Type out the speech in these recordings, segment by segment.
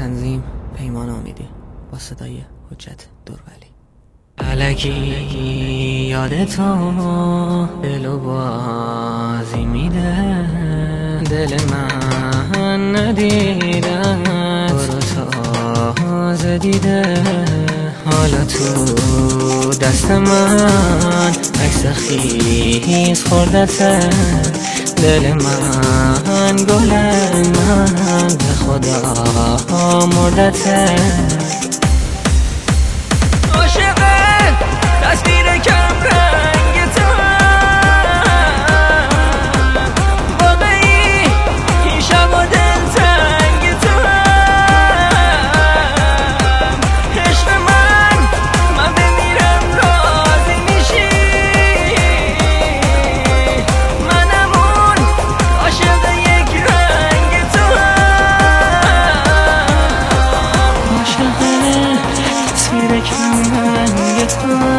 تنظیم پیمان امیدی با صدای حجت دورولی. الکی یادتو دلو بازی میده، دل من ندیدن برو تازه دیده. حالا تو دست من عکس خیز خوردته، دل من گل من به خدا مردته. عاشقه تصویر کم رنگ تو واقعی این شب و دلتنگ تو عشق من بمیرم راضی میشی. منم اون عاشق یک رنگ تو عاشقه تصویر کم رنگ تو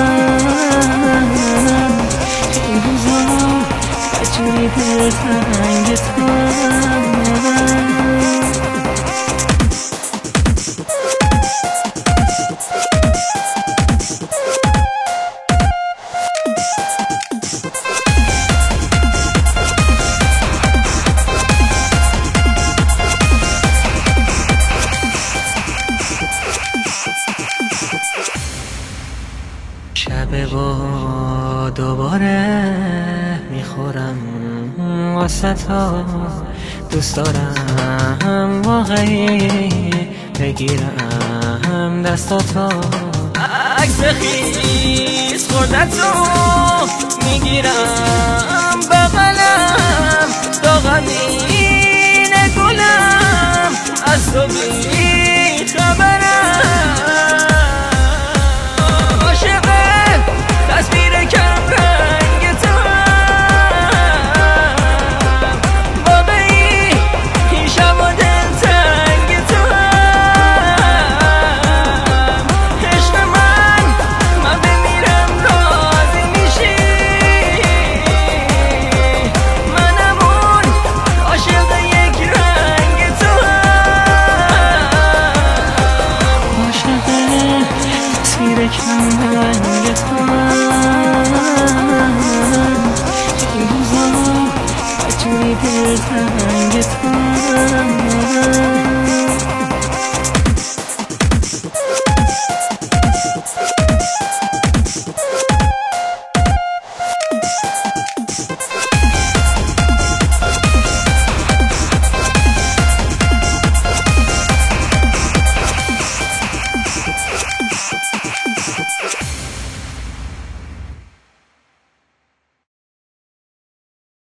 این روزا بجوری دلتنگ تو. شب با دوباره میخورم واسه تا، دوست دارم واقعی بگیرم دستاتو. عکس خیز خوردتو میگیرم بغلم، داغمین گلم از تو